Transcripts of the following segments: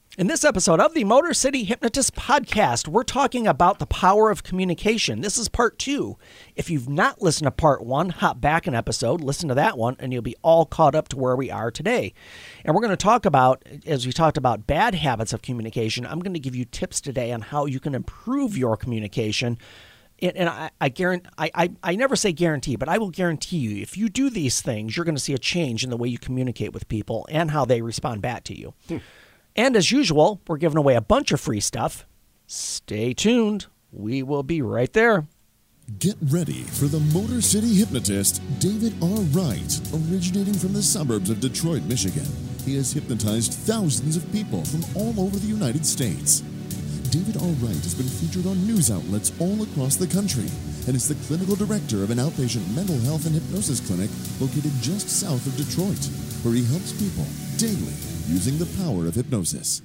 In this episode of the Motor City Hypnotist Podcast, we're talking about the power of communication. This is part 2. If you've not listened to part 1, hop back an episode, listen to that one, and you'll be all caught up to where we are today. And we're going to talk about, as we talked about bad habits of communication, I'm going to give you tips today on how you can improve your communication. And I guarantee, I never say guarantee, but I will guarantee you, if you do these things, you're going to see a change in the way you communicate with people and how they respond back to you. And as usual, we're giving away a bunch of free stuff. Stay tuned. We will be right there. Get ready for the Motor City Hypnotist, David R. Wright, originating from the suburbs of Detroit, Michigan. He has hypnotized thousands of people from all over the United States. David R. Wright has been featured on news outlets all across the country and is the clinical director of an outpatient mental health and hypnosis clinic located just south of Detroit, where he helps people daily using the power of hypnosis.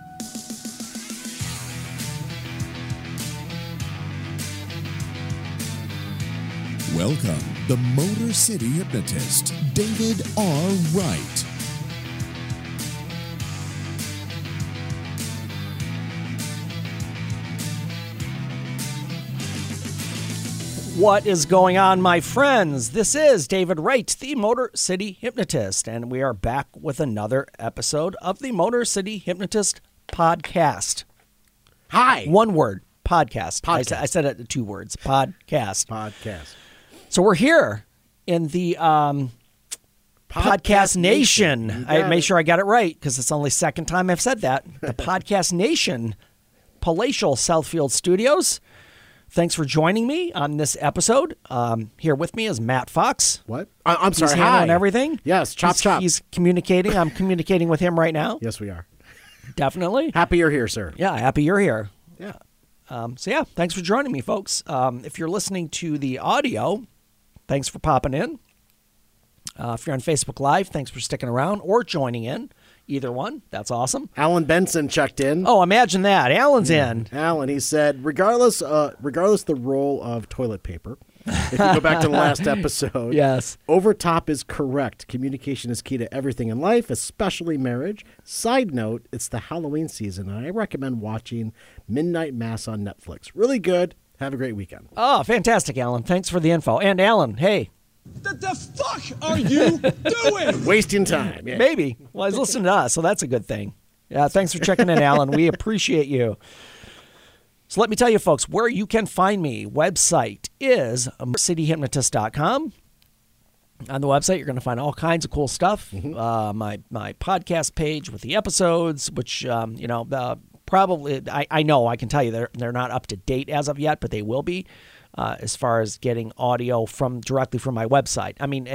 Welcome, the Motor City Hypnotist, David R. Wright. What is going on, my friends? This is David Wright, the Motor City Hypnotist, and we are back with another episode of the Motor City Hypnotist Podcast. Hi. One word, podcast. Podcast. I said it 2 words, podcast. Podcast. So we're here in the Podcast Nation. I made sure I got it right because it's only second time I've said that. The Podcast Nation, palatial Southfield Studios. Thanks for joining me on this episode. Here with me is Matt Fox. What? I'm sorry. He's Hi. handling everything. Yes. Chop. He's communicating. I'm communicating with him right now. Yes, we are. Definitely. Happy you're here, sir. Yeah, happy you're here. Yeah. So thanks for joining me, folks. If you're listening to the audio, thanks for popping in. If you're on Facebook Live, thanks for sticking around or joining in. Either one. That's awesome. Alan Benson checked in. Oh, imagine that. Alan's in. Alan, he said, regardless the role of toilet paper, if you go back to the last episode, Yes. Overtop is correct. Communication is key to everything in life, especially marriage. Side note, it's the Halloween season, and I recommend watching Midnight Mass on Netflix. Really good. Have a great weekend. Oh, fantastic, Alan. Thanks for the info. And Alan, hey. What the fuck are you doing? Wasting time. Yeah. Maybe. Well, he's listening to us, so that's a good thing. Yeah, thanks for checking in, Alan. We appreciate you. So let me tell you, folks, where you can find me. Website is cityhypnotist.com. On the website, you're going to find all kinds of cool stuff. My podcast page with the episodes, which, probably, I know, I can tell you they're not up to date as of yet, but they will be. As far as getting audio directly from my website. I mean,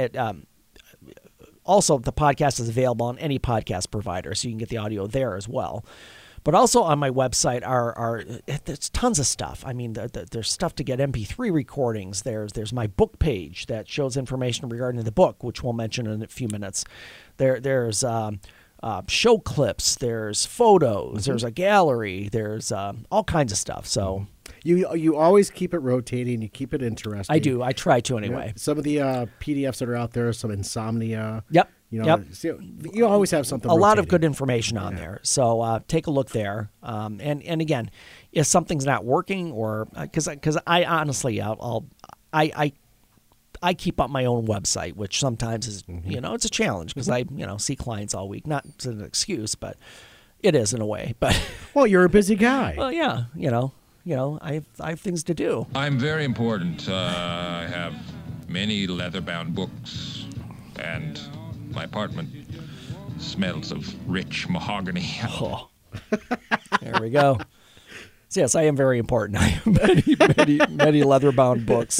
also the podcast is available on any podcast provider, so you can get the audio there as well. But also on my website there's tons of stuff. I mean, there's stuff to get MP3 recordings. There's my book page that shows information regarding the book, which we'll mention in a few minutes. There's show clips. There's photos. There's a gallery. There's all kinds of stuff. So. You always keep it rotating. You keep it interesting. I do. I try to anyway. Yeah. Some of the PDFs that are out there, some insomnia. Yep. So you always have something. A lot of good information on there. So take a look there. And again, if something's not working, or because I honestly I keep up my own website, which sometimes is it's a challenge because I see clients all week. Not as an excuse, but it is in a way. But well, you're a busy guy. Well, yeah, I have things to do. I'm very important. I have many leather-bound books, and my apartment smells of rich mahogany. Oh. There we go. So yes, I am very important. I have many leather-bound books.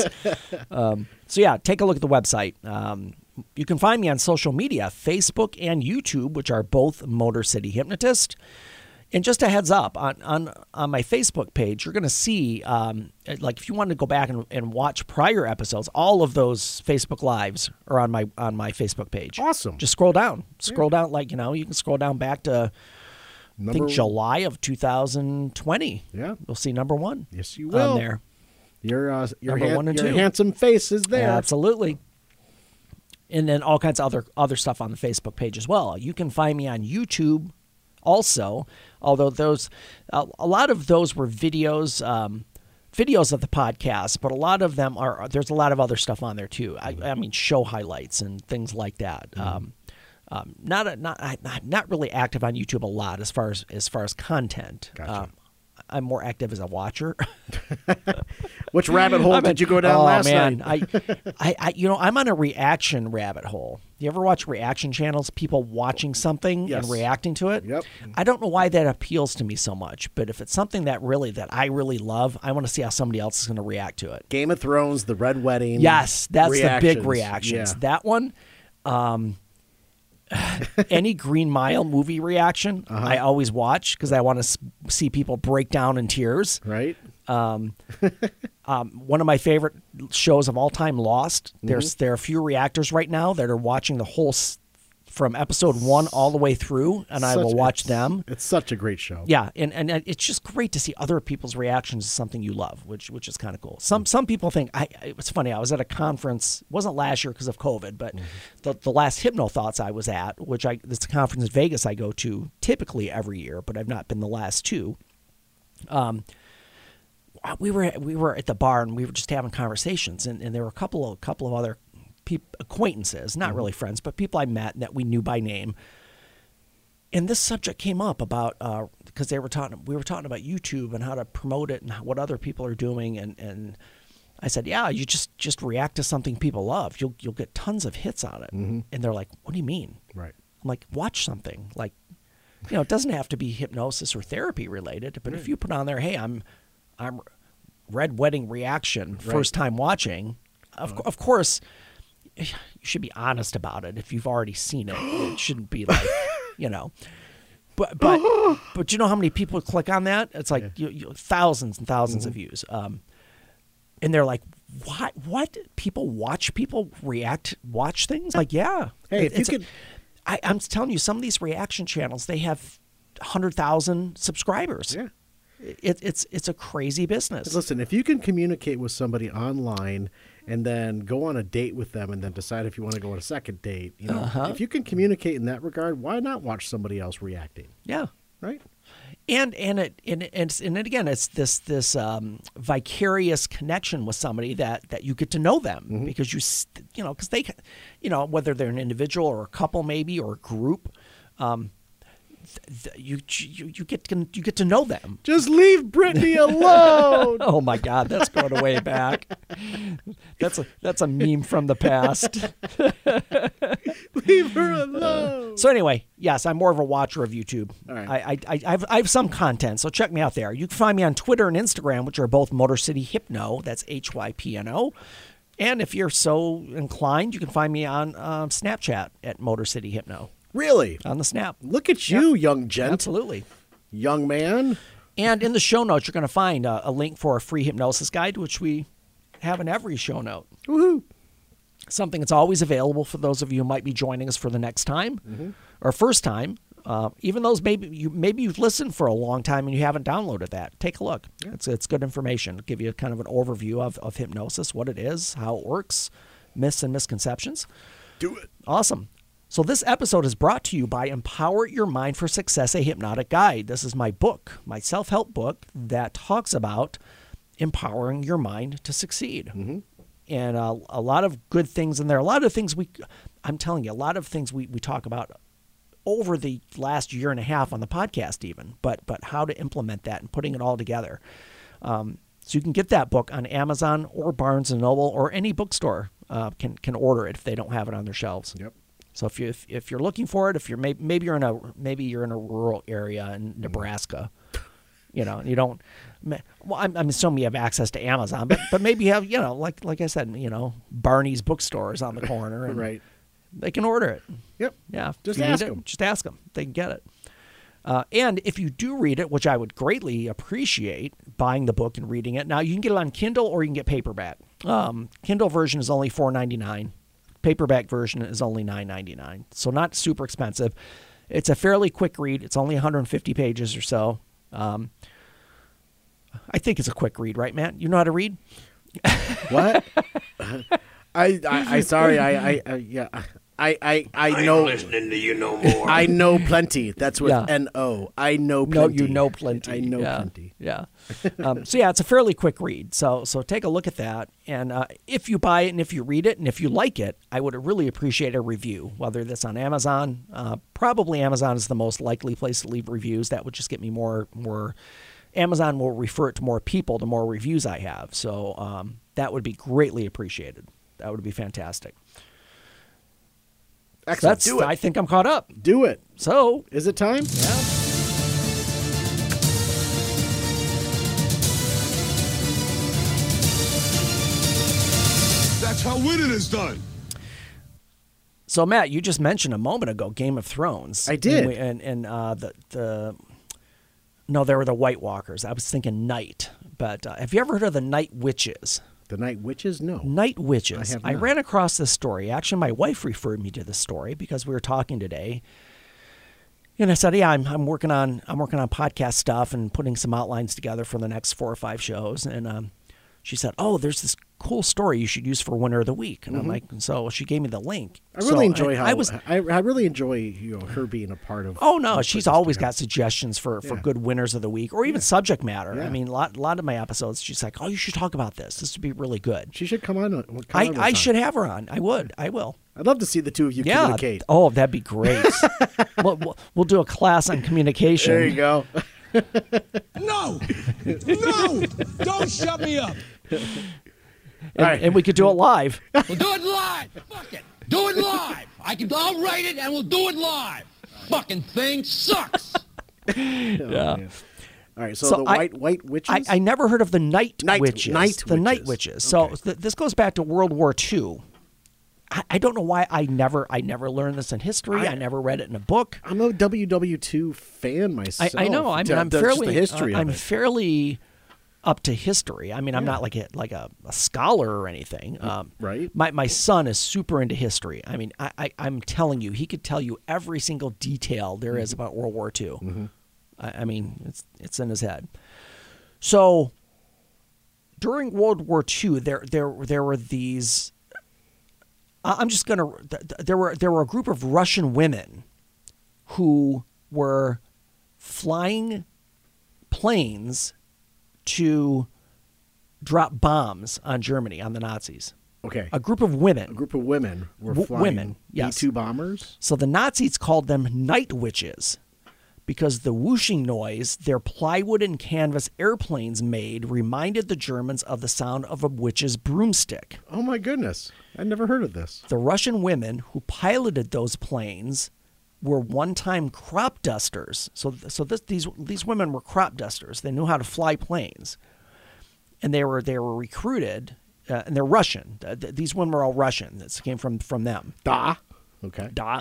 So take a look at the website. You can find me on social media, Facebook and YouTube, which are both Motor City Hypnotist. And just a heads up, on my Facebook page, you're going to see, if you want to go back and watch prior episodes, all of those Facebook Lives are on my Facebook page. Awesome. Just scroll down. Scroll down, you can scroll down back to, I think, July of 2020. Yeah. You'll see number 1. Yes, you will. On there. Your 1 and 2. handsome face is there. Absolutely. And then all kinds of other stuff on the Facebook page as well. You can find me on YouTube also. Although those, a lot of those were videos of the podcast, but a lot of them there's a lot of other stuff on there too. I mean, show highlights and things like that. Not really active on YouTube a lot as far as content. Gotcha. I'm more active as a watcher. Which rabbit hole did you go down last night? I'm on a reaction rabbit hole. You ever watch reaction channels? People watching something and reacting to it? Yep. I don't know why that appeals to me so much, but if it's something that I really love, I want to see how somebody else is going to react to it. Game of Thrones, The Red Wedding. Yes, that's reactions. the big reactions. Yeah. That one. Any Green Mile movie reaction, I always watch because I want to see people break down in tears. Right. One of my favorite shows of all time, Lost. There are a few reactors right now that are watching the whole from episode 1 all the way through, and I will watch them. It's such a great show. Yeah, and it's just great to see other people's reactions to something you love, which is kind of cool. Some people think it's funny. I was at a conference. It wasn't last year because of COVID, but the last Hypno Thoughts I was at, it's a conference in Vegas I go to typically every year, but I've not been the last two. We were at the bar and we were just having conversations, and there were a couple of other acquaintances, not really friends, but people I met that we knew by name. And this subject came up about because we were talking about YouTube and how to promote it and what other people are doing, and I said, yeah, you just react to something people love, you'll get tons of hits on it. And they're like, what do you mean? Right. I'm like, watch something, like, it doesn't have to be hypnosis or therapy related, but if you put on there, hey, I'm Red Wedding reaction, first time watching, of course you should be honest about it. If you've already seen it, it shouldn't be like, but you know how many people click on that? It's like thousands and thousands of views. And they're like, what? People watch watch things? Like, yeah. Hey, if you could, I'm telling you, some of these reaction channels, they have 100,000 subscribers. Yeah. It's a crazy business. Listen, if you can communicate with somebody online and then go on a date with them and then decide if you want to go on a second date, if you can communicate in that regard, why not watch somebody else reacting? Yeah. Right. And again, it's this vicarious connection with somebody that you get to know them because because they, whether they're an individual or a couple maybe or a group, you get to know them. Just leave Brittany alone. Oh my God, that's going way back. That's a meme from the past. Leave her alone. So anyway, yes, I'm more of a watcher of YouTube. All right. I have some content, so check me out there. You can find me on Twitter and Instagram, which are both Motor City Hypno. That's HYPNO. And if you're so inclined, you can find me on Snapchat at Motor City Hypno. Really? On the Snap. Look at you, young gent. Absolutely. Young man. And in the show notes, you're going to find a link for a free hypnosis guide, which we have in every show note. Woohoo. Something that's always available for those of you who might be joining us for the next time or first time. Even those maybe you've listened for a long time and you haven't downloaded that. Take a look. Yeah. It's good information. It'll give you kind of an overview of hypnosis, what it is, how it works, myths and misconceptions. Do it. Awesome. So this episode is brought to you by Empower Your Mind for Success, a Hypnotic Guide. This is my book, my self-help book that talks about empowering your mind to succeed. And a lot of good things in there. A lot of things I'm telling you, a lot of things we talk about over the last year and a half on the podcast even, but how to implement that and putting it all together. So you can get that book on Amazon or Barnes & Noble or any bookstore can order it if they don't have it on their shelves. Yep. So if you're looking for it, if you're maybe you're in a rural area in Nebraska, and you don't. Well, I'm assuming you have access to Amazon, but maybe you have like I said, Barney's bookstores on the corner, and right. They can order it. Yep. Yeah. Just ask them. Just ask them. They can get it. And if you do read it, which I would greatly appreciate, buying the book and reading it. Now you can get it on Kindle or you can get paperback. Kindle version is only $4.99. Paperback version is only $9.99, so not super expensive. It's a fairly quick read. It's only 150 pages or so. I think it's a quick read, right, Matt? You know how to read? What? I sorry. Yeah. I know. Listening to you no more. I know plenty. That's what Yeah. N-O. I know No, plenty. you know plenty. I know Yeah. plenty. Yeah. So yeah, it's a fairly quick read. So take a look at that, and if you buy it and if you read it and if you like it, I would really appreciate a review. Whether that's on Amazon, probably Amazon is the most likely place to leave reviews. That would just get me more. Amazon will refer it to more people the more reviews I have. So that would be greatly appreciated. That would be fantastic. Excellent. So Do it. I think I'm caught up. Do it. So Is it time? yeah. That's how winning is done. So Matt, you just mentioned a moment ago Game of Thrones. I did. And no, they were the White Walkers. I was thinking Night, but have you ever heard of the Night Witches? The Night Witches? No. Night Witches. I have I not. ran across this story. Actually, my wife referred me to this story because we were talking today. And I said, "Yeah, I'm working on podcast stuff and putting some outlines together for the next 4 or 5 shows." And she said, "Oh, there's this cool story you should use for Winner of the Week." And I'm like, so she gave me the link. I really So, enjoy and how I really enjoy her being a part of. Oh no, of she's this always program. got suggestions for Yeah. good winners of the week or even subject matter. Yeah. I mean, a lot of my episodes, she's like, "Oh, you should talk about this. This would be really good." She should come on. I should have her on. I would. I will. I'd love to see the two of you Yeah. communicate. Oh, that'd be great. we'll do a class on communication. There you go. No! No! Don't shut me up! And we could do it live. We'll do it live. Fuck it. Do it live. I'll write it and we'll do it live. Fucking thing sucks. Yeah. All right. So, So the I- white witches. I never heard of the Night Night Witches. Witches. The Night Witches. So Okay. this goes back to World War II. I don't know why I never learned this in history. I never read it in a book. I'm a WW2 fan myself. I know. I mean, I'm Just fairly the history I'm of it. fairly up to history. I mean, I'm not like a scholar or anything. Right. My son is super into history. I mean, I'm telling you, he could tell you every single detail there is about World War II. Mm-hmm. I mean, it's in his head. So during World War II, there were these. There were a group of Russian women who were flying planes to drop bombs on Germany, on the Nazis. Okay. A group of women. A group of women were flying women, yes. B-2 bombers. So the Nazis called them night witches because the whooshing noise their plywood and canvas airplanes made reminded the Germans of the sound of a witch's broomstick. Oh my goodness! I never heard of this. The Russian women who piloted those planes were one-time crop dusters. So these women were crop dusters. They knew how to fly planes, and they were recruited, and they're Russian. These women were all Russian. This came from them. Da. Okay. Da.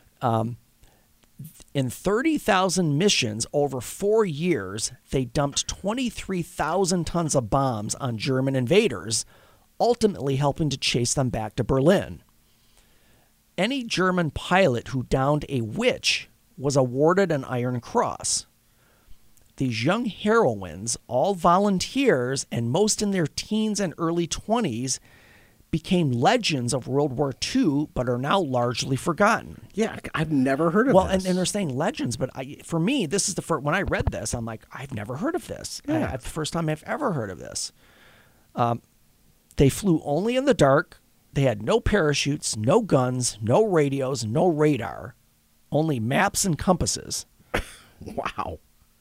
In 30,000 missions over 4 years, they dumped 23,000 tons of bombs on German invaders, ultimately helping to chase them back to Berlin. Any German pilot who downed a witch was awarded an Iron Cross. These young heroines, all volunteers and most in their teens and early 20s, became legends of World War II, but are now largely forgotten. Yeah, I've never heard of Well, this. and they're saying legends, but for me, this is the first. When I read this, I'm like, I've never heard of this. Yeah. It's the first time I've ever heard of this. They flew only in the dark. They had no parachutes, no guns, no radios, no radar, only maps and compasses. Wow.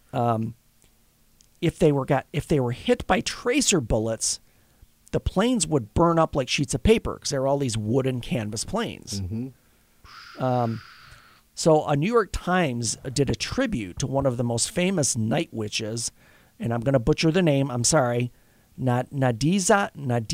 If they were hit by tracer bullets, the planes would burn up like sheets of paper because they were all these wooden canvas planes. So a New York Times did a tribute to one of the most famous night witches, and I'm going to butcher the name. I'm sorry, Nadizhda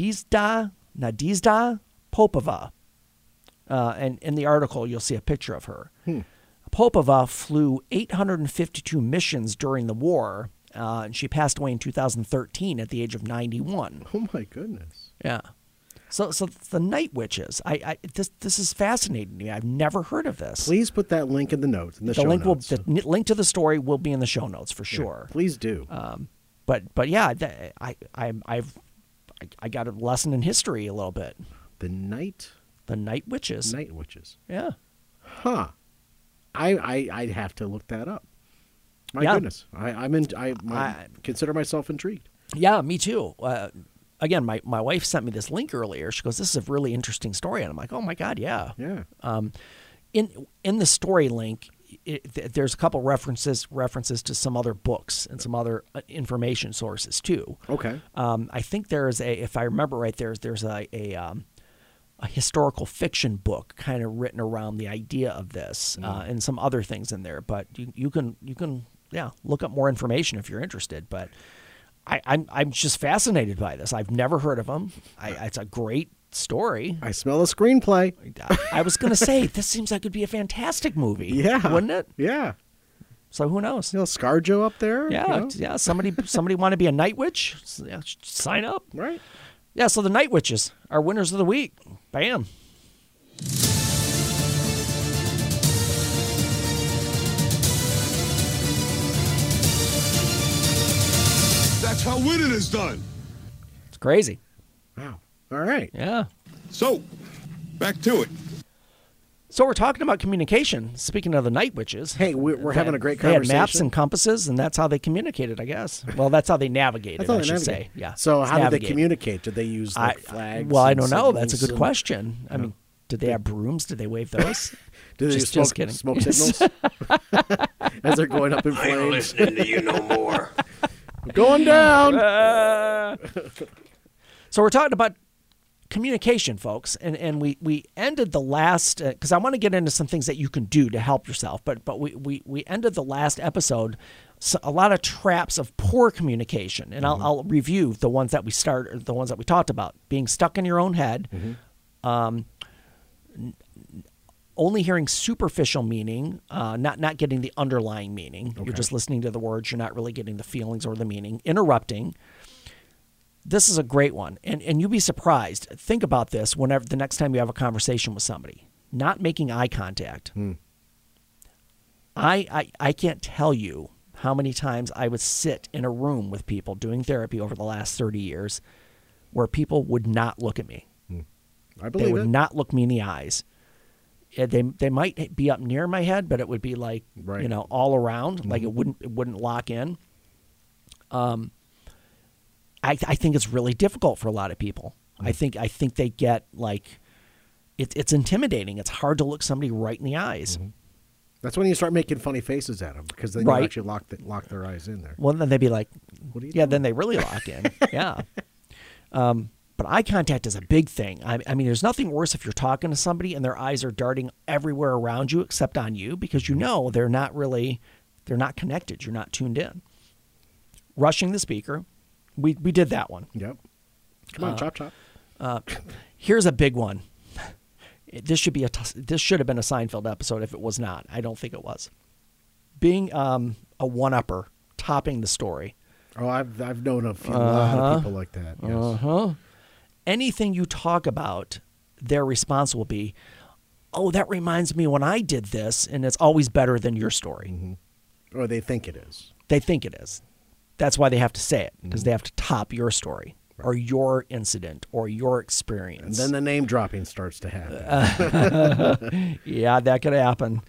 Popova. And in the article, you'll see a picture of her. Popova flew 852 missions during the war, and she passed away in 2013 at the age of 91. Oh my goodness. Yeah. So the night witches. This is fascinating to me. I've never heard of this. Please put that link in the notes. In the show notes. The link to the story will be in the show notes for sure. Please do. But yeah, I got a lesson in history a little bit. The Night The Night Witches. Night Witches. Yeah. Huh. I'd have to look that up. My Yeah. goodness. I consider myself intrigued. Yeah, me too. Again, my wife sent me this link earlier. She goes, "This is a really interesting story," and I'm like, "Oh my God, yeah." Yeah. In the story link, there's a couple references to some other books and some other information sources too. Okay. I think there's if I remember right, there's a historical fiction book kind of written around the idea of this, and some other things in there. But you can look up more information if you're interested. But I'm just fascinated by this. I've never heard of them. It's a great story. I smell a screenplay. I was going to say, this seems like it'd be a fantastic movie. Yeah. Wouldn't it? Yeah. So who knows? ScarJo up there. Yeah, yeah. Somebody want to be a night witch? Yeah, sign up. Right. Yeah. So the Night Witches are winners of the week. Bam. That's how winning is done. It's crazy. Wow. All right. Yeah. So, back to it. So we're talking about communication. Speaking of the Night Witches. Hey, we're having a great They conversation. had maps and compasses, and that's how they communicated, I guess. Well, that's how they navigated, That's how I they should navigate. say. Yeah. So how did they Navigate. communicate? Did they use flags? Well, I and don't know. That's a signals good and- question. I mean, did they have brooms? Did they wave those? Did they Just smoke, kidding. smoke signals as they're going up in I ain't flames? listening to you no more. Going down. So we're talking about communication, folks, and we ended the last because I want to get into some things that you can do to help yourself, but we ended the last episode a lot of traps of poor communication, and I'll review the ones that we talked about: being stuck in your own head, only hearing superficial meaning, not getting the underlying meaning. You're just listening to the words. You're not really getting the feelings or the meaning. Interrupting. This is a great one. And you'll be surprised. Think about this whenever the next time you have a conversation with somebody. Not making eye contact. I can't tell you how many times I would sit in a room with people doing therapy over the last 30 years where people would not look at me. I believe They would it. not look me in the eyes. They might be up near my head, but it would be like, Right. all around. Like it wouldn't lock in. I think it's really difficult for a lot of people. I think they get like it's intimidating. It's hard to look somebody right in the eyes. That's when you start making funny faces at them because then Right. you actually lock their eyes in there. Well, then they'd be like, What are you yeah, doing? then they really lock in. Yeah. But eye contact is a big thing. I mean, there's nothing worse if you're talking to somebody and their eyes are darting everywhere around you except on you because you know they're not connected. You're not tuned in. Rushing the speaker. We did that one. Yep. Come on, chop chop. Here's a big one. This should have been a Seinfeld episode if it was not. I don't think it was. Being a one-upper, topping the story. Oh, I've known a lot of people like that. Yes. Anything you talk about, their response will be, "Oh, that reminds me when I did this," and it's always better than your story. Or they think it is. They think it is. That's why they have to say it, because they have to top your story or your incident or your And experience. then the name dropping starts to happen. Yeah, that could happen.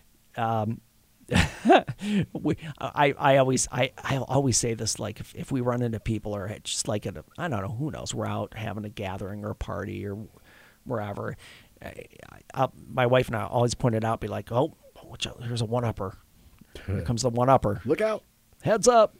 I always say this, like if we run into people or just like at I don't know, who knows, we're out having a gathering or a party or wherever. My wife and I always point it out, be like, "Oh, watch out, here's a one-upper. Here comes the one-upper. Look out. Heads up."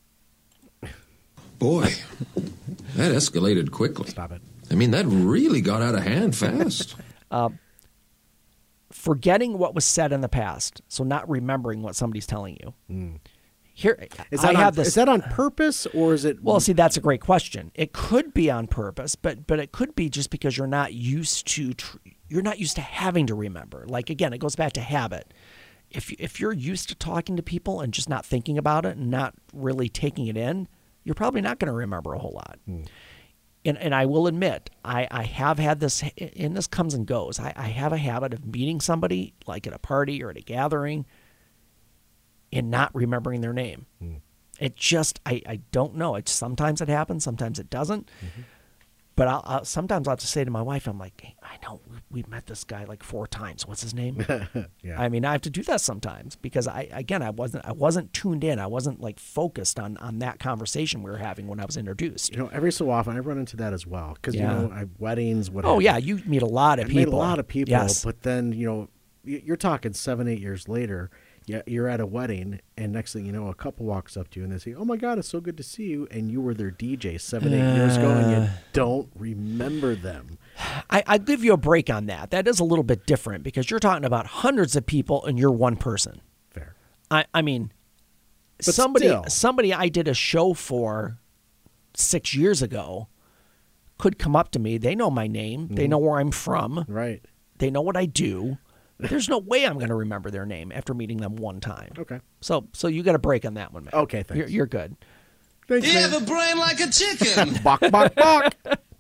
Boy, that escalated quickly. Stop it. I mean, that really got out of hand fast. Forgetting what was said in the past, so not remembering what somebody's telling you. Here, Is I that, have this. is that on purpose or is it? Well, see, that's a great question. It could be on purpose, but it could be just because you're not used to having to remember. Like again, it goes back to habit. If you're used to talking to people and just not thinking about it and not really taking it in, you're probably not going to remember a whole lot. And I will admit, I have had this, and this comes and goes. I have a habit of meeting somebody, like at a party or at a gathering, and not remembering their name. It just, I don't know. Sometimes it happens, sometimes it doesn't. But sometimes I'll have to say to my wife, I'm like, hey, I know we met this guy like 4 times. What's his name? Yeah. I mean, I have to do that sometimes because I wasn't tuned in. I wasn't like focused on that conversation we were having when I was introduced. You know, every so often I run into that as well because Yeah. you know, I have weddings. What? Oh have yeah, you. you meet a lot of I people. meet a lot of people, Yes. but then you know, you're talking 7-8 years later. Yeah, you're at a wedding, and next thing you know, a couple walks up to you and they say, "Oh my God, it's so good to see you!" And you were their DJ 7-8 years ago, and you don't remember them. I give you a break on that. That is a little bit different because you're talking about hundreds of people and you're one person. Fair. I mean, But somebody still. I did a show for 6 years ago could come up to me. They know my name. They know where I'm from. Right. They know what I do. There's no way I'm going to remember their name after meeting them one time. Okay. So you got a break on that one, man. Okay, thanks. You're good. Thanks, You man. have a brain like a chicken. Bok, bok, bok.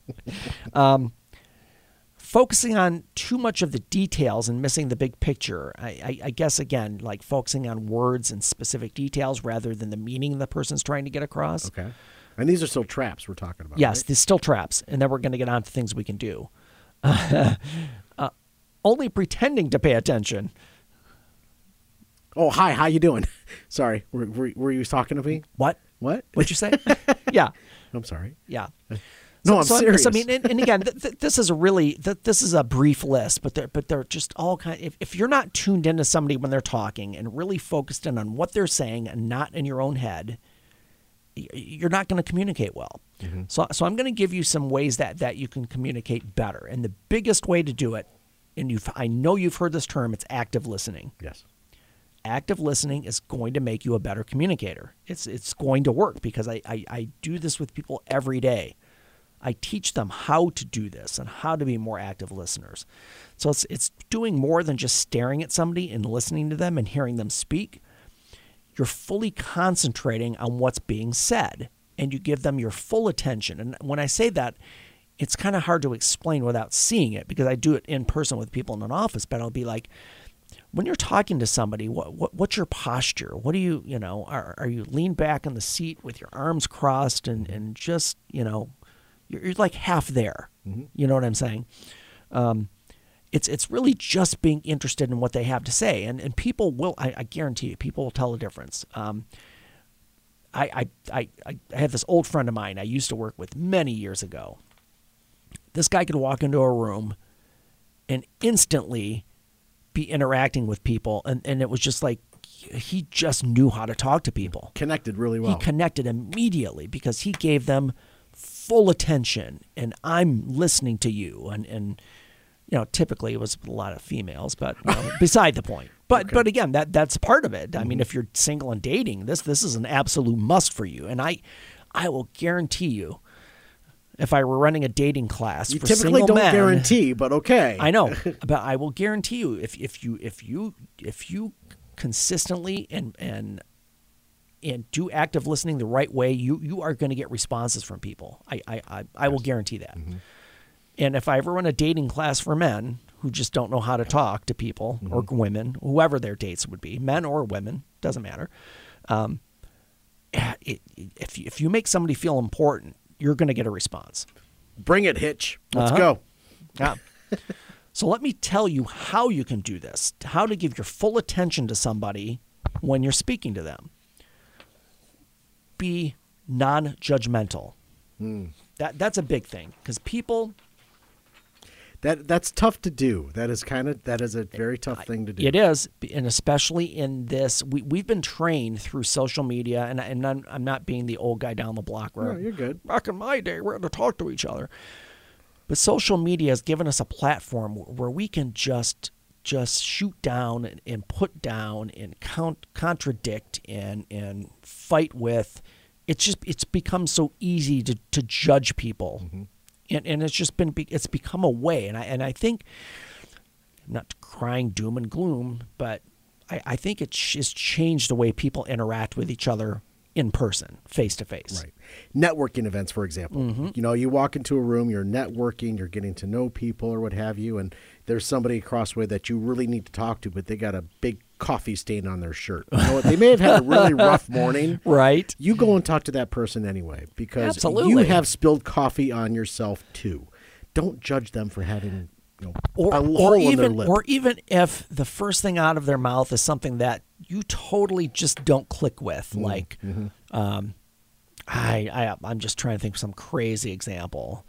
Focusing on too much of the details and missing the big picture. I guess, again, like focusing on words and specific details rather than the meaning the person's trying to get across. Okay. And these are still traps we're talking about. Yes, right? there's still traps. And then we're going to get on to things we can do. Only pretending to pay attention. Oh, hi. How you doing? Sorry. Were you talking to me? What? What? What'd you say? Yeah. I'm sorry. Yeah. No, I'm serious. I mean, and again, this is this is a brief list, but they're just all kind. If you're not tuned into somebody when they're talking and really focused in on what they're saying and not in your own head, you're not going to communicate well. Mm-hmm. So I'm going to give you some ways that you can communicate better, and the biggest way to do it, and I know you've heard this term, it's active listening. Yes. Active listening is going to make you a better communicator. It's going to work because I do this with people every day. I teach them how to do this and how to be more active listeners. So it's doing more than just staring at somebody and listening to them and hearing them speak. You're fully concentrating on what's being said and you give them your full attention. And when I say that, it's kind of hard to explain without seeing it because I do it in person with people in an office, but I'll be like, when you're talking to somebody, what's your posture? What do you are you leaned back in the seat with your arms crossed and just, you're like half there. Mm-hmm. You know what I'm saying? It's really just being interested in what they have to say. And people will, I guarantee you, people will tell the difference. I had this old friend of mine I used to work with many years ago. This guy could walk into a room and instantly be interacting with people. And it was just like, he just knew how to talk to people. Connected really well. He connected immediately because he gave them full attention and I'm listening to you. And typically it was a lot of females, but beside the point. But again, that's part of it. I mean, if you're single and dating, this is an absolute must for you. And I will guarantee you, if I were running a dating class You for typically single don't men, guarantee, but okay. I know, but I will guarantee you, if you consistently and do active listening the right way, you are going to get responses from people. I will guarantee that. Mm-hmm. And if I ever run a dating class for men who just don't know how to talk to people or women, whoever their dates would be, men or women, doesn't matter. If you make somebody feel important, you're going to get a response. Bring it, Hitch. Let's go. Yeah. So let me tell you how you can do this, how to give your full attention to somebody when you're speaking to them. Be non-judgmental. That's a big thing because people... That's tough to do. That is a very tough thing to do. It is, and especially in this, we've been trained through social media, and I'm not being the old guy down the block. Where No, you're good. Back in my day, we had to talk to each other. But social media has given us a platform where we can just shoot down and put down and contradict and fight with. It's become so easy to judge people. Mm-hmm. And it's become a way, and I think, I'm not crying doom and gloom, but I think it's changed the way people interact with each other in person, face to face. Right. Networking events, for example. Mm-hmm. You walk into a room, you're networking, you're getting to know people or what have you, and there's somebody across the way that you really need to talk to, but they got a big coffee stain on their shirt. You know what? They may have had a really rough morning. Right. You go and talk to that person anyway, because Absolutely. you have spilled coffee on yourself too. Don't judge them for having a hole in their lip. Or even if the first thing out of their mouth is something that you totally just don't click with, like, I'm just trying to think of some crazy example.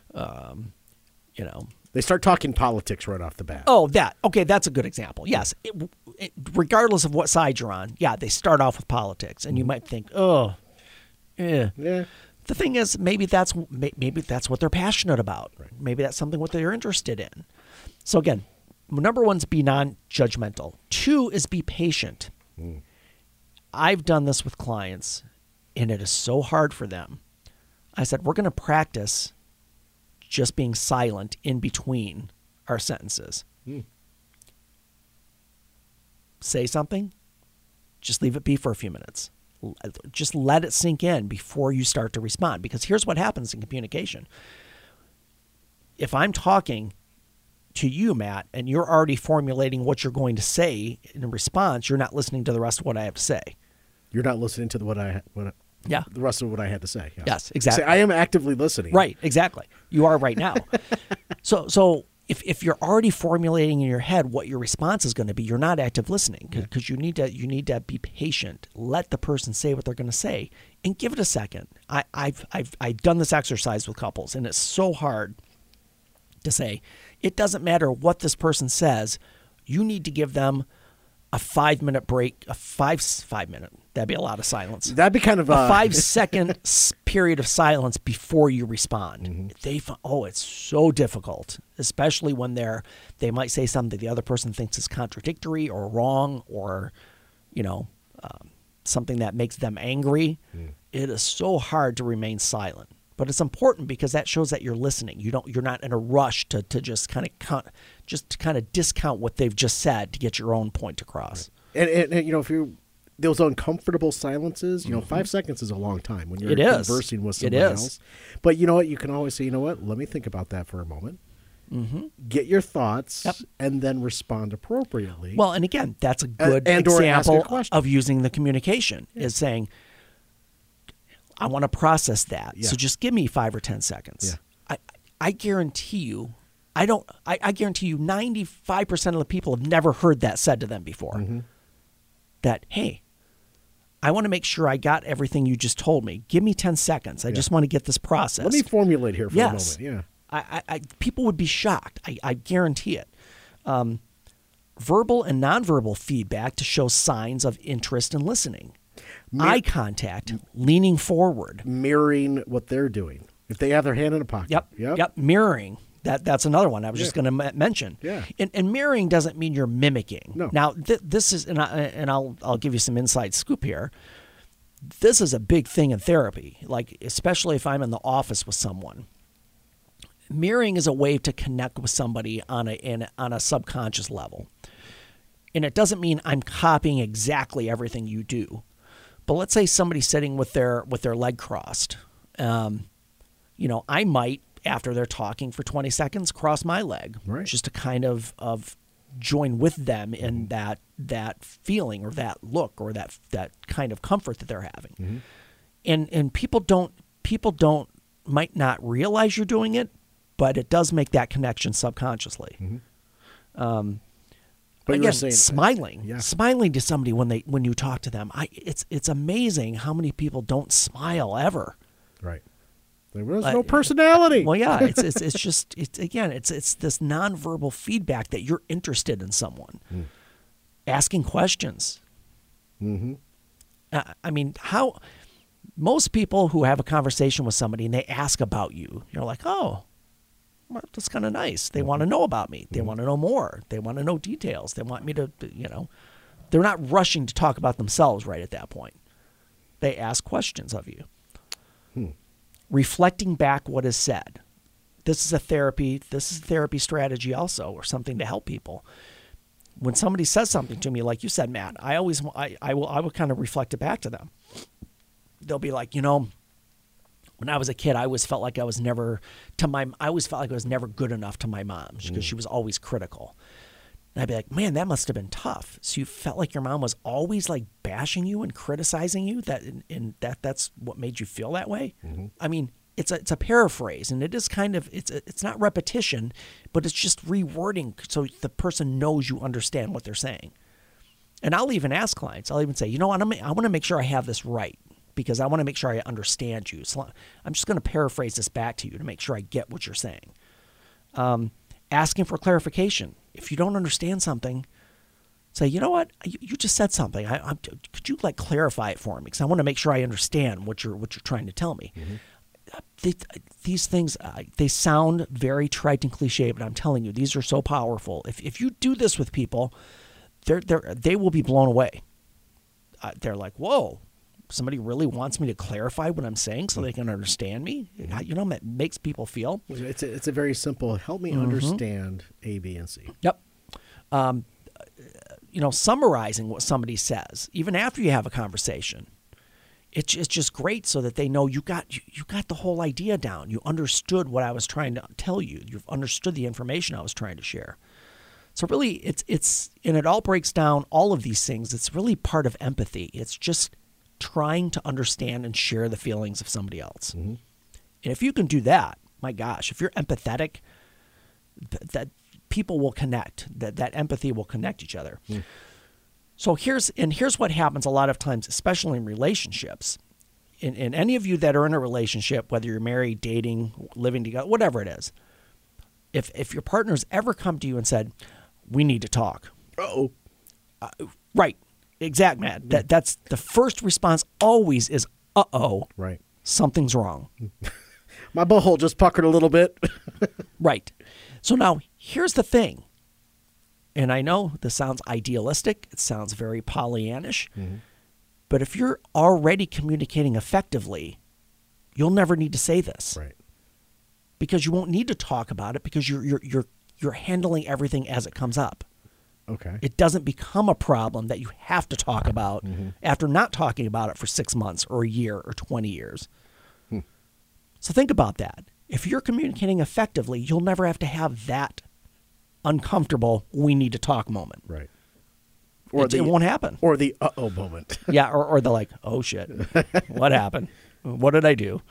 They start talking politics right off the bat. Oh, that's a good example. Yes. Regardless of what side you're on, they start off with politics, and you might think, oh, yeah. The thing is, maybe that's what they're passionate about. Right. Maybe that's something what they're interested in. So again, number 1 is be non-judgmental. 2 is be patient. I've done this with clients, and it is so hard for them. I said, we're going to practice just being silent in between our sentences. Say something, just leave it be for a few minutes. Just let it sink in before you start to respond. Because here's what happens in communication. If I'm talking to you, Matt, and you're already formulating what you're going to say in response, you're not listening to the rest of what I have to say. You're not listening to the rest of what I had to say. Yeah. Yes, exactly. So I am actively listening. Right, exactly. You are right now. So if you're already formulating in your head what your response is going to be, you're not active listening, because you need to be patient. Let the person say what they're going to say, and give it a second. I've done this exercise with couples, and it's so hard to say. It doesn't matter what this person says. You need to give them a 5-minute break, a five minute. That'd be a lot of silence. That'd be kind of a 5-second period of silence before you respond. It's so difficult, especially when they might say something the other person thinks is contradictory or wrong, or something that makes them angry. It is so hard to remain silent, but it's important because that shows that you're listening. You're not in a rush to just kind of discount what they've just said to get your own point across. Right. And if you those uncomfortable silences, 5 seconds is a long time when you're conversing with someone else. But you know what? You can always say, let me think about that for a moment. Get your thoughts, and then respond appropriately. Well, and again, that's a good example of using the communication, is saying, I want to process that. So just give me 5 or 10 seconds. I guarantee you, I guarantee you 95% of the people have never heard that said to them before. That, hey, I want to make sure I got everything you just told me. Give me 10 seconds. I just want to get this processed. Let me formulate here for a moment. Yeah. People would be shocked. I guarantee it. Verbal and nonverbal feedback to show signs of interest in listening. Eye contact, leaning forward. Mirroring what they're doing. If they have their hand in a pocket. Yep. Mirroring. That's another one I was just going to mention. Yeah. And mirroring doesn't mean you're mimicking. No. Now, this is, and I'll give you some inside scoop here. This is a big thing in therapy, like especially if I'm in the office with someone. Mirroring is a way to connect with somebody on a subconscious level. And it doesn't mean I'm copying exactly everything you do. But let's say somebody's sitting with their leg crossed. I might, after they're talking for 20 seconds, cross my leg, just to kind of join with them in that feeling or that look or that kind of comfort that they're having. And people might not realize you're doing it, but it does make that connection subconsciously. But again, smiling to somebody when you talk to them, it's amazing how many people don't smile ever. Right. There was no personality. Well, yeah, it's this nonverbal feedback that you're interested in someone, asking questions. I mean, how most people who have a conversation with somebody and they ask about you, you're like, oh, well, that's kind of nice. They want to know about me. They want to know more. They want to know details. They want me to, they're not rushing to talk about themselves right at that point. They ask questions of you. Reflecting back what is said. This is a therapy strategy also, or something to help people. When somebody says something to me, like you said, Matt, I will kind of reflect it back to them. They'll be like, when I was a kid, I always felt like I was never good enough to my mom because she was always critical. And I'd be like, man, that must have been tough. So you felt like your mom was always like bashing you and criticizing you, that's what made you feel that way? Mm-hmm. I mean, it's a paraphrase, and it is kind of, it's not repetition, but it's just rewording so the person knows you understand what they're saying. And I'll even ask clients, I'll even say, I want to make sure I have this right, because I want to make sure I understand you. So I'm just going to paraphrase this back to you to make sure I get what you're saying. Asking for clarification. If you don't understand something, say, you know what, you just said something. Could you like clarify it for me? Because I want to make sure I understand what you're trying to tell me. Mm-hmm. These things, they sound very trite and cliche, but I'm telling you, these are so powerful. If you do this with people, they will be blown away. They're like, whoa, somebody really wants me to clarify what I'm saying so they can understand me. It makes people feel. It's a very simple, help me understand A, B, and C. Yep. Summarizing what somebody says, even after you have a conversation, it's just great so that they know you got the whole idea down. You understood what I was trying to tell you. You've understood the information I was trying to share. So really, and it all breaks down all of these things. It's really part of empathy. It's just trying to understand and share the feelings of somebody else. Mm-hmm. And if you can do that, my gosh, if you're empathetic, that people will connect. That empathy will connect each other. Mm. So here's what happens a lot of times, especially in relationships. In any of you that are in a relationship, whether you're married, dating, living together, whatever it is, if your partner's ever come to you and said, we need to talk. Uh-oh. Right. Exact, Matt. That's the first response always is, uh-oh. Right. Something's wrong. My butthole just puckered a little bit. Right. So now here's the thing. And I know this sounds idealistic. It sounds very Pollyannish. Mm-hmm. But if you're already communicating effectively, you'll never need to say this. Right. Because you won't need to talk about it because you're handling everything as it comes up. Okay. It doesn't become a problem that you have to talk about after not talking about it for 6 months or a year or 20 years. So think about that. If you're communicating effectively, you'll never have to have that uncomfortable, we need to talk moment. Right. Or it won't happen. Or the uh-oh moment. Yeah, or the like, oh shit, what happened? What did I do?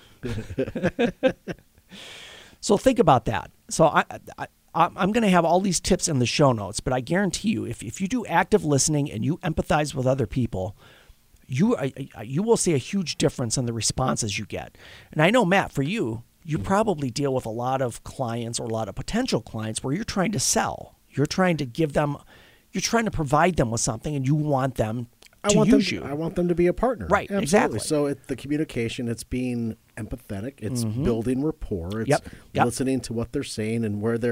So think about that. So I'm going to have all these tips in the show notes, but I guarantee you, if you do active listening and you empathize with other people, you will see a huge difference in the responses you get. And I know, Matt, for you, you probably deal with a lot of clients or a lot of potential clients where you're trying to sell. You're trying to provide them with something, and you want them to use you. I want them to be a partner. Right, absolutely. Exactly. So the communication, it's being empathetic, it's building rapport, it's listening to what they're saying and what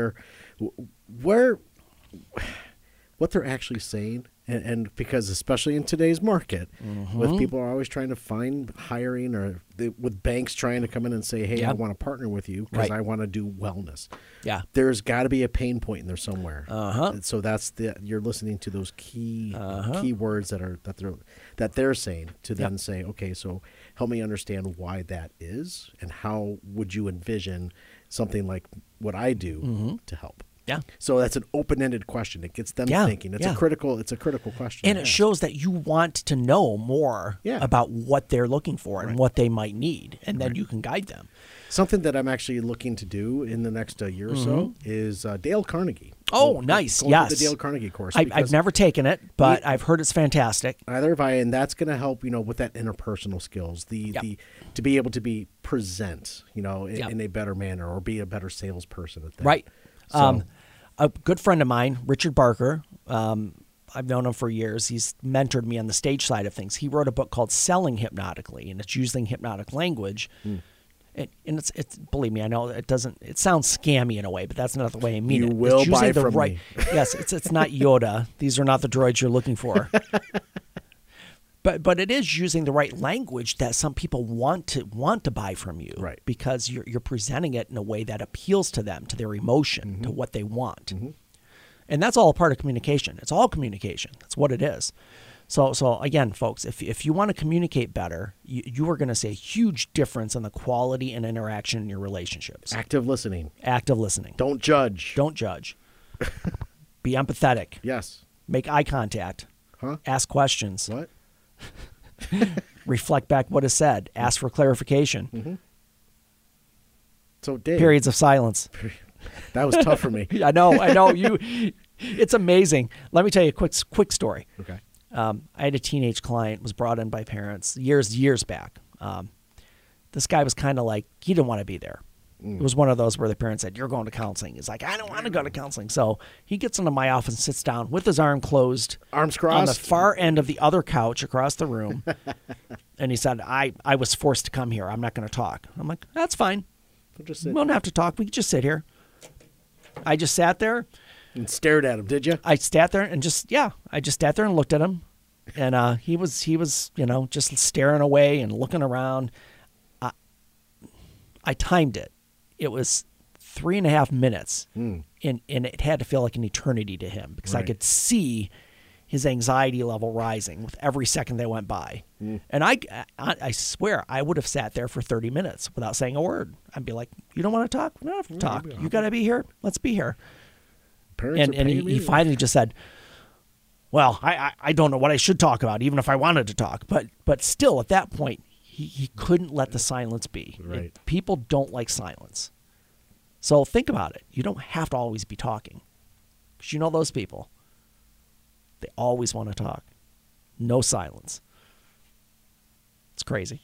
they're actually saying. And because especially in today's market, with people are always trying to find hiring with banks trying to come in and say, hey, I want to partner with you because I want to do wellness. Yeah. There's got to be a pain point in there somewhere. And so that's you're listening to those key words that they're saying to then say, okay, so help me understand why that is and how would you envision something like what I do to help. Yeah. So that's an open-ended question. It gets them thinking. It's a critical question. And it shows that you want to know more about what they're looking for and what they might need, and then you can guide them. Something that I'm actually looking to do in the next year or so is Dale Carnegie. Oh, nice. Yes. The Dale Carnegie course. I've never taken it, but I've heard it's fantastic. Neither have I, and that's going to help, with that interpersonal skills, the to be able to present, in a better manner or be a better salesperson at that. Right. So, a good friend of mine, Richard Barker, I've known him for years. He's mentored me on the stage side of things. He wrote a book called Selling Hypnotically, and it's using hypnotic language. And it's believe me, I know it sounds scammy in a way, but that's not the way I mean it. You will buy from me. Yes, it's not Yoda. These are not the droids you're looking for. But it is using the right language that some people want to buy from you, right? Because you're presenting it in a way that appeals to them, to their emotion, to what they want, and that's all a part of communication. It's all communication. That's what it is. So again, folks, if you want to communicate better, you are going to see a huge difference in the quality and interaction in your relationships. Active listening. Active listening. Don't judge. Don't judge. Be empathetic. Yes. Make eye contact. Huh? Ask questions. What? Reflect back what is said. Ask for clarification. Mm-hmm. So, Dave. Periods of silence. That was tough for me. I know. It's amazing. Let me tell you a quick story. Okay. I had a teenage client, was brought in by parents years back. This guy was kind of like, he didn't want to be there. It was one of those where the parents said, you're going to counseling. He's like, I don't want to go to counseling. So he gets into my office and sits down with his arm closed. Arms crossed. On the far end of the other couch across the room. And he said, I was forced to come here. I'm not going to talk. I'm like, that's fine. We'll just We sit don't have to talk. We can just sit here. I just sat there. and stared at him, did you? I sat there and I just sat there and looked at him. And he was, just staring away and looking around. I timed it. It was 3.5 minutes, and it had to feel like an eternity to him because I could see his anxiety level rising with every second that went by. And I swear I would have sat there for 30 minutes without saying a word. I'd be like, you don't want to talk? We don't have to talk. You got to be here? Let's be here. Parents And he finally just said, well, I don't know what I should talk about, even if I wanted to talk. But still, at that point, he couldn't let the silence be. Right. People don't like silence. So think about it. You don't have to always be talking. Because you know those people. They always want to talk. No silence. It's crazy.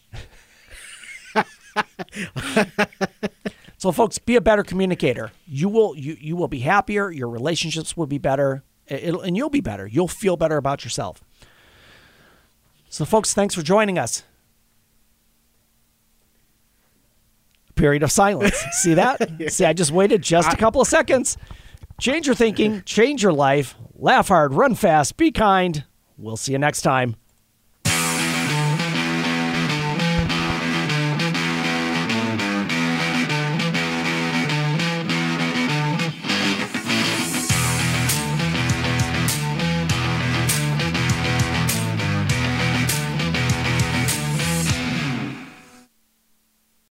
So, folks, be a better communicator. You will be happier. Your relationships will be better. And you'll be better. You'll feel better about yourself. So, folks, thanks for joining us. Period of silence. See that? See, I just waited just a couple of seconds. Change your thinking. Change your life. Laugh hard. Run fast. Be kind. We'll see you next time.